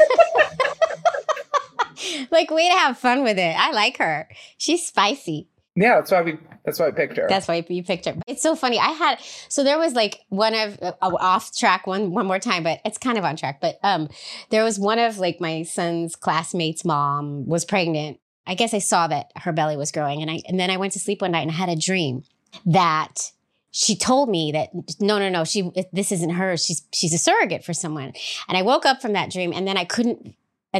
Like, way to have fun with it. I like her. She's spicy. Yeah, that's why I picked her. That's why you picked her. It's so funny. So there was like one of off track one more time, but it's kind of on track. But there was one of like my son's classmates' mom was pregnant. I guess I saw that her belly was growing, and then I went to sleep one night and I had a dream that she told me that no, this isn't her. She's a surrogate for someone. And I woke up from that dream, and then I couldn't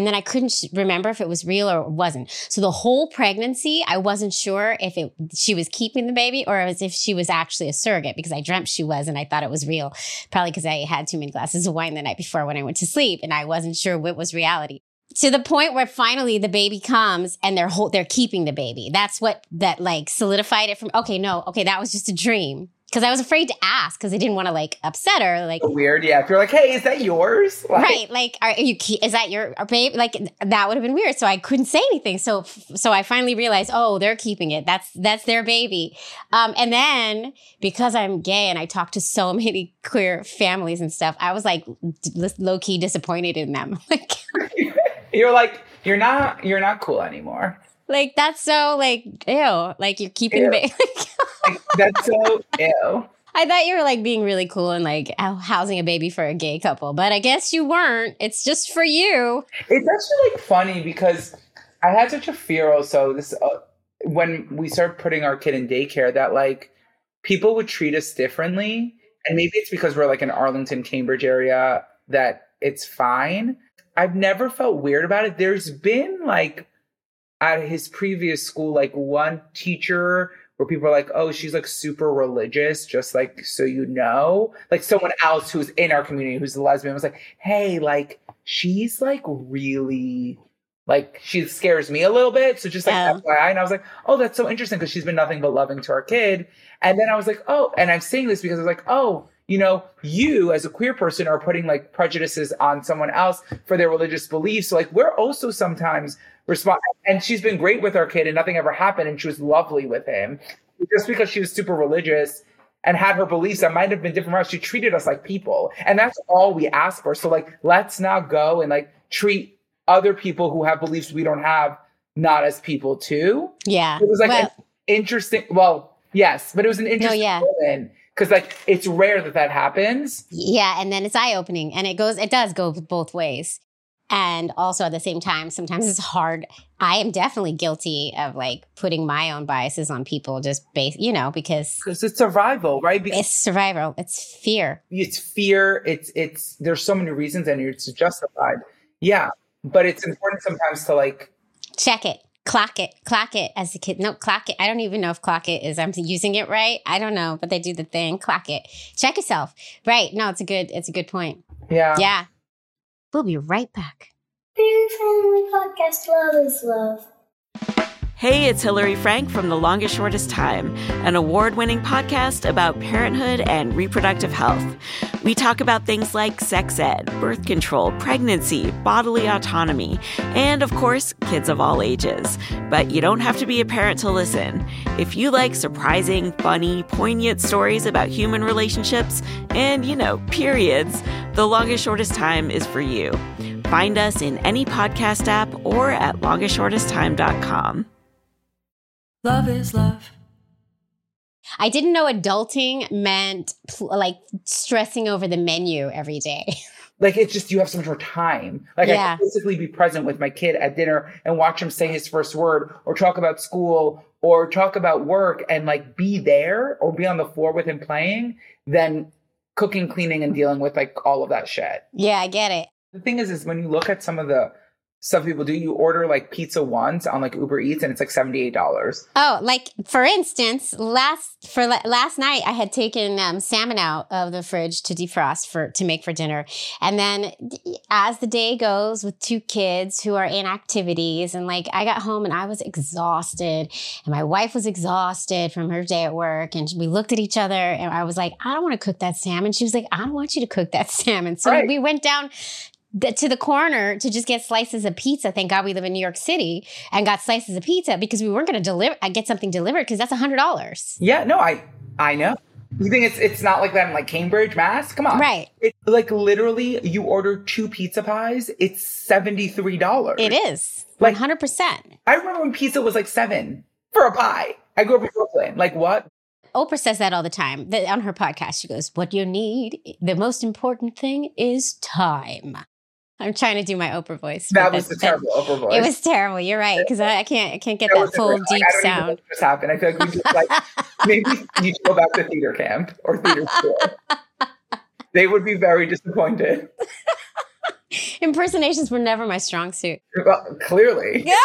remember if it was real or it wasn't. So the whole pregnancy, I wasn't sure if she was keeping the baby or as if she was actually a surrogate, because I dreamt she was and I thought it was real. Probably because I had too many glasses of wine the night before when I went to sleep and I wasn't sure what was reality. To the point where finally the baby comes and they're keeping the baby. That's what that like solidified it from, okay, that was just a dream. Because I was afraid to ask because I didn't want to like upset her. Like weird, yeah. If you're like, hey, is that yours? Like, right? Like, is that your babe? Like that would have been weird. So I couldn't say anything. So I finally realized, oh, they're keeping it. That's their baby. And then because I'm gay and I talk to so many queer families and stuff, I was like low key disappointed in them. Like you're like you're not cool anymore. Like that's so like ew. Like you're keeping the baby. Like, that's so ew. I thought you were like being really cool and like housing a baby for a gay couple, but I guess you weren't. It's just for you. It's actually like funny because I had such a fear also this when we started putting our kid in daycare that like people would treat us differently, and maybe it's because we're like in Arlington, Cambridge area that it's fine. I've never felt weird about it. There's been like at his previous school, like one teacher where people are like, oh, she's like super religious, just like, so you know, like someone else who's in our community who's a lesbian was like, hey, like she's like really, like she scares me a little bit. So just like FYI. And I was like, oh, that's so interesting because she's been nothing but loving to our kid. And then I was like, oh, and I'm saying this because I was like, oh, you know, you as a queer person are putting like prejudices on someone else for their religious beliefs. So like we're also sometimes respond. And she's been great with our kid and nothing ever happened. And she was lovely with him. Just because she was super religious and had her beliefs that might have been different from us, she treated us like people. And that's all we ask for. So like, let's not go and like treat other people who have beliefs we don't have not as people too. Yeah. It was like an interesting, yes, but it was an interesting moment. Because like it's rare that happens. Yeah, and then it's eye-opening, and it does go both ways. And also at the same time, sometimes it's hard. I am definitely guilty of like putting my own biases on people just because it's survival, right? Because it's survival. It's fear. It's fear. It's there's so many reasons and it's justified. Yeah. But it's important sometimes to like check it. Clock it as a kid. No, clock it. I don't even know if clock it is, I'm using it right. I don't know, but they do the thing. Clock it. Check yourself. Right. No, it's a good point. Yeah. Yeah. We'll be right back. Queer Family Podcast, Love is Love. Hey, it's Hillary Frank from The Longest Shortest Time, an award-winning podcast about parenthood and reproductive health. We talk about things like sex ed, birth control, pregnancy, bodily autonomy, and, of course, kids of all ages. But you don't have to be a parent to listen. If you like surprising, funny, poignant stories about human relationships and, periods, The Longest Shortest Time is for you. Find us in any podcast app or at longestshortesttime.com. Love is love. I didn't know adulting meant stressing over the menu every day. Like, it's just, you have so much more time. Like, Yeah. I can physically be present with my kid at dinner and watch him say his first word or talk about school or talk about work and like be there or be on the floor with him playing than cooking, cleaning, and dealing with like all of that shit. Yeah, I get it. The thing is when you look at some of the stuff people do, you order like pizza once on like Uber Eats and it's like $78. Oh, like for instance, last night I had taken salmon out of the fridge to defrost to make for dinner, and then as the day goes with two kids who are in activities, and like I got home and I was exhausted, and my wife was exhausted from her day at work, and we looked at each other, and I was like, I don't want to cook that salmon. She was like, I don't want you to cook that salmon. So Right. we went down to the corner to just get slices of pizza. Thank God we live in New York City, and got slices of pizza because we weren't going to get something delivered because that's $100. Yeah, no, I know. You think it's not like that in like Cambridge, Mass? Come on. Right. It, like literally you order 2 pizza pies, it's $73. It is. Like- 100%. I remember when pizza was like $7 for a pie. I grew up in Brooklyn. Like what? Oprah says that all the time. On her podcast, she goes, what you need, the most important thing is time. I'm trying to do my Oprah voice. That was the terrible Oprah voice. It was terrible. You're right. Because I can't get was that full different. deep I don't even know sound. what just happened. I feel like we just like maybe you should go back to theater camp or theater school. They would be very disappointed. Impersonations were never my strong suit. Well, clearly. Yeah.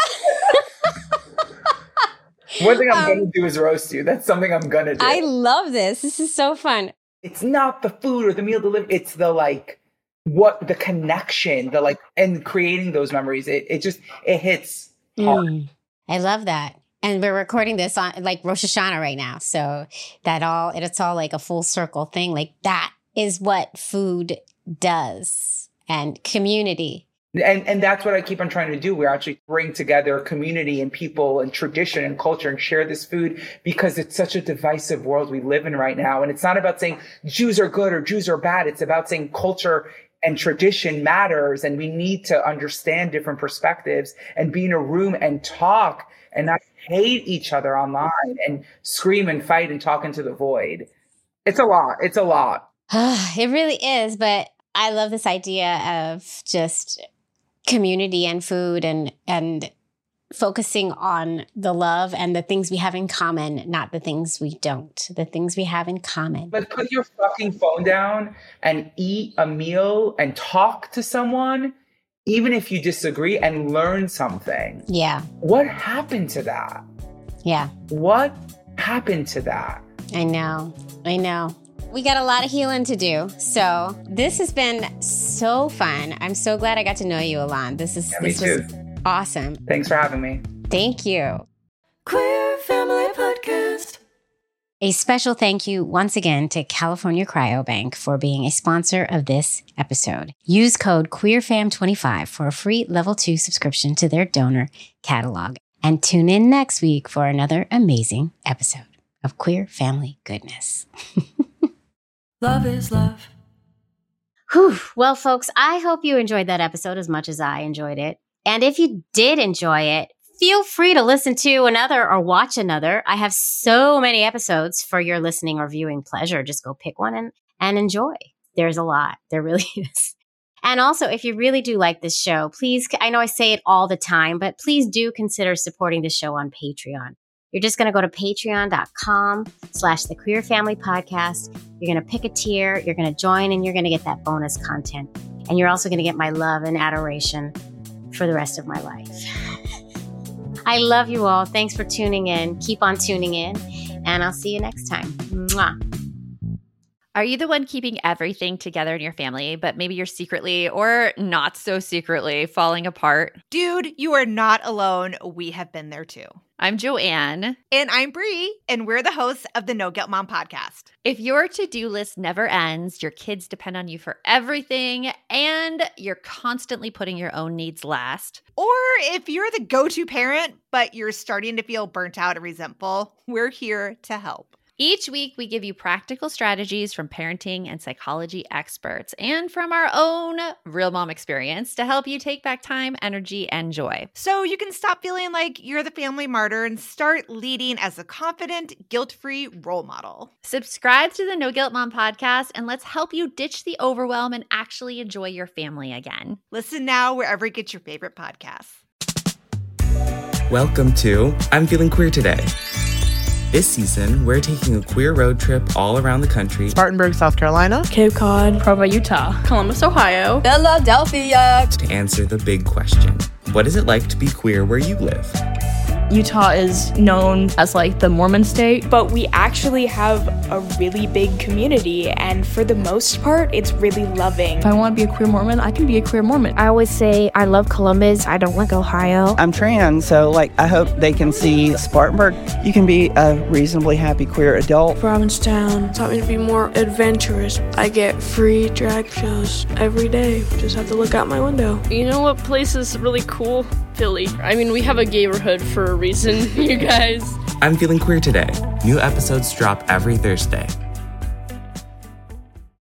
One thing I'm going to do is roast you. That's something I'm going to do. I love this. This is so fun. It's not the food or the meal delivery. It's the like, what the connection, the like, and creating those memories. It hits hard. I love that. And we're recording this on like Rosh Hashanah right now. So it's all like a full circle thing. Like that is what food does, and community. And that's what I keep on trying to do. We're actually bring together community and people and tradition and culture and share this food, because it's such a divisive world we live in right now. And it's not about saying Jews are good or Jews are bad. It's about saying culture and tradition matters. And we need to understand different perspectives and be in a room and talk and not hate each other online and scream and fight and talk into the void. It's a lot. It's a lot. It really is. But I love this idea of just community and food and focusing on the love and the things we have in common, not the things we don't, the things we have in common. But put your fucking phone down and eat a meal and talk to someone, even if you disagree, and learn something. Yeah. What happened to that? Yeah. What happened to that? I know. We got a lot of healing to do. So this has been so fun. I'm so glad I got to know you, Alon. This was awesome. Thanks for having me. Thank you. Queer Family Podcast. A special thank you once again to California Cryobank for being a sponsor of this episode. Use code QueerFam25 for a free level 2 subscription to their donor catalog. And tune in next week for another amazing episode of Queer Family Goodness. Love is love. Whew. Well, folks, I hope you enjoyed that episode as much as I enjoyed it. And if you did enjoy it, feel free to listen to another or watch another. I have so many episodes for your listening or viewing pleasure. Just go pick one and enjoy. There's a lot. There really is. And also, if you really do like this show, please, I know I say it all the time, but please do consider supporting the show on Patreon. You're just going to go to patreon.com/The Queer Family Podcast. You're going to pick a tier, you're going to join, and you're going to get that bonus content. And you're also going to get my love and adoration for the rest of my life. I love you all. Thanks for tuning in. Keep on tuning in, and I'll see you next time. Mwah. Are you the one keeping everything together in your family, but maybe you're secretly or not so secretly falling apart? Dude, you are not alone. We have been there too. I'm Joanne. And I'm Bree, and we're the hosts of the No Guilt Mom podcast. If your to-do list never ends, your kids depend on you for everything, and you're constantly putting your own needs last. Or if you're the go-to parent, but you're starting to feel burnt out and resentful, we're here to help. Each week, we give you practical strategies from parenting and psychology experts and from our own real mom experience to help you take back time, energy, and joy. So you can stop feeling like you're the family martyr and start leading as a confident, guilt-free role model. Subscribe to the No Guilt Mom podcast, and let's help you ditch the overwhelm and actually enjoy your family again. Listen now wherever you get your favorite podcasts. Welcome to I'm Feeling Queer Today. This season, we're taking a queer road trip all around the country. Spartanburg, South Carolina. Cape Cod. Provo, Utah. Columbus, Ohio. Philadelphia. To answer the big question, what is it like to be queer where you live? Utah is known as like the Mormon state, but we actually have a really big community, and for the most part, it's really loving. If I want to be a queer Mormon, I can be a queer Mormon. I always say I love Columbus. I don't like Ohio. I'm trans, so I hope they can see Spartanburg. You can be a reasonably happy queer adult. Provincetown taught me to be more adventurous. I get free drag shows every day. Just have to look out my window. You know what place is really cool? Philly. I mean, we have a gayborhood for a reason, you guys. I'm Feeling Queer Today. New episodes drop every Thursday.